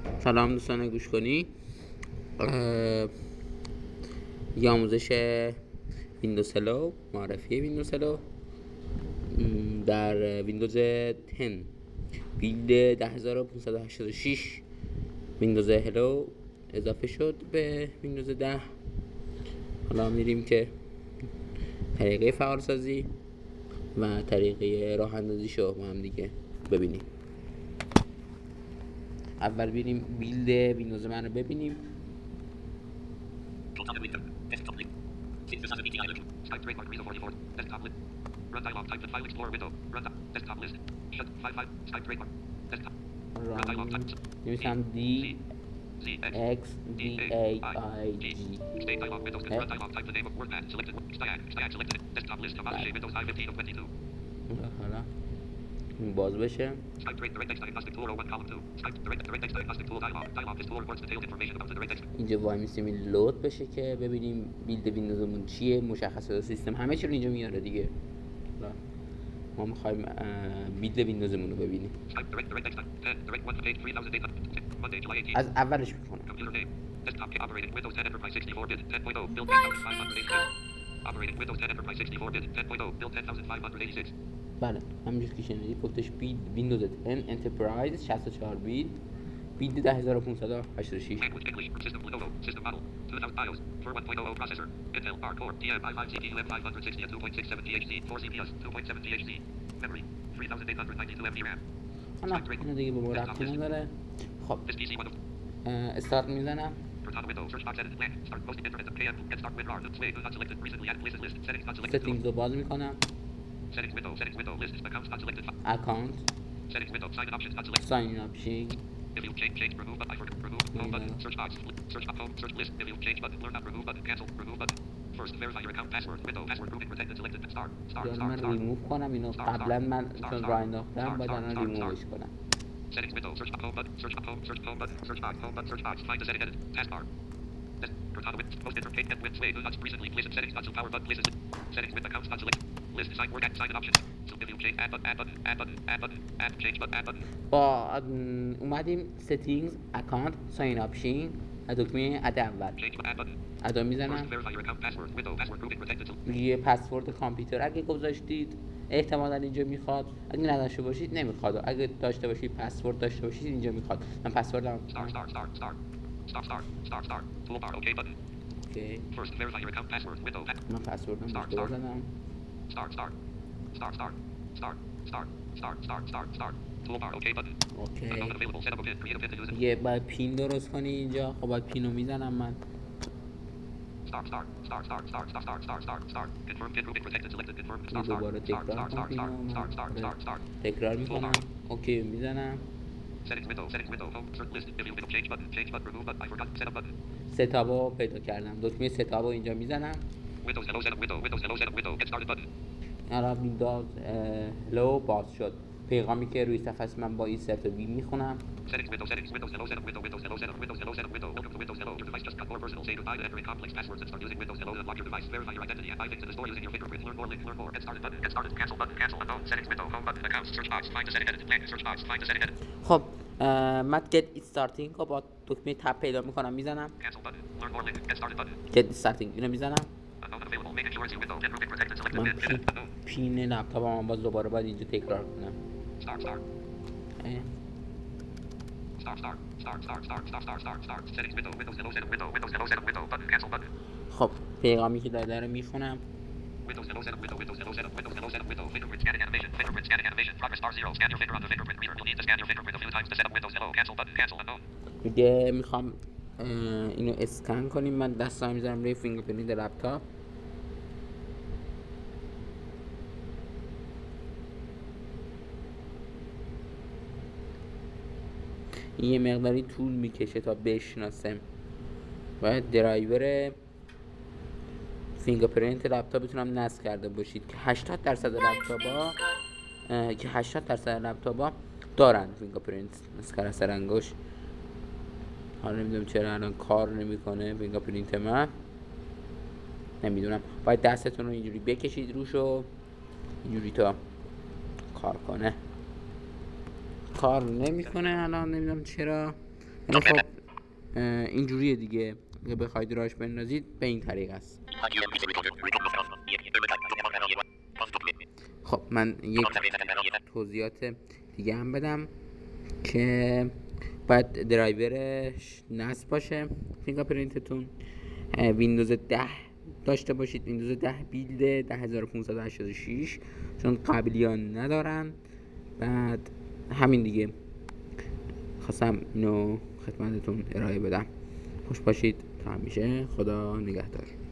سلام دوستان گوش کنی یه آموزش ویندوز هلو، معرفی ویندوز هلو در ویندوز 10 بیلد 10586 ویندوز هلو اضافه شد به ویندوز 10. حالا میریم که طریقه فعال سازی و طریقه راه اندازی شو با هم دیگه ببینیم. اول بریم بیلد ویندوز من رو ببینیم. نمیسم D X D A I G حالا باز بشه. اینجا وای میسیم این لود بشه که ببینیم بیلد ویندوزمون چیه، مشخصات سیستم همه چی رو اینجا میاره دیگه. ما میخوایم بیلد ویندوزمون رو ببینیم. از اولش میکنم. بله همینجور که شنیدید گفتش بیلد ویندوز 10 انترپرایز 64 بیت بیلد 10586. حالا اینو دیگه به ما ربطی نداره. خب استارت میزنم. سیتینگز رو باز میکنم. اکانت ساین اپشن من ریموو کنم اینو. قبلا من چون راه انداختم باید الان ریمووش کنم. Settings window, search home button, search home, search home button, search box, home button, search box, find the setting edit, taskbar. Cortana with most interface and with sway, not recently, list settings, not power button, list settings with accounts, not select, list sign word, sign options. So if you change add button, add button, add button, add button, add change button, add button. با اومدیم settings, account, sign option، دکمه اد اول ادا میزنم. یه پسورد کامپیوتر اگه گذاشتید احتمالاً اینجا میخواد، اگه نداشته باشید نمیخواد، اگه داشته باشید پسورد داشته باشید اینجا میخواد. من پسوردم اوکی. من پسوردم اشتباه زدم. اوکی. یه باید پین درست کنی اینجا. خب باید پین رو میزنم من. دوباره تکرار کنم. تکرار میکنم. اوکی میزنم. ستاپ رو پیدا کردم. دکمه ستاپ رو اینجا میزنم. حالا ویندوز هلو باز شد. پیغامی که روی صفحه است من با این ست بی میخونم. خب من get it starting رو با دکمه تب پیدا میکنم میزنم. get it starting اینو میزنم. من پین لپتاپ هم باز دوباره باید اینجا تکرار کنم. خب پیغامی که داده رو میخونم. دیگه میخوام اینو اسکن کنیم. من دستم میذارم روی فینگرپرینت لپتاپ. این یه مقداری طول میکشه تا بشناسم. باید درایور فینگرپرینت لپتاپتون نصب کرده باشید که 80% لپتاپ‌ها دارن فینگرپرینت اسکن اثر انگشت. حالا نمیدونم چرا الان کار نمیکنه فینگرپرینت من، نمیدونم. باید دستتون رو اینجوری بکشید روش و اینجوری تا کار کنه. کار نمیکنه الان، نمیدونم چرا. ولی خب اینجوریه دیگه که بخواید راش بندازید به این طریق است. خب من یک توضیحات دیگه هم بدم که باید درایورش نصب باشه فینگرپرینتتون، ویندوز 10 داشته باشید، ویندوز 10 بیلد 10586 چون قبلیان ندارن. بعد همین دیگه خواستم اینو خدمتتون ارائه بدم. خوش باشید تا همیشه. خدا نگهدار.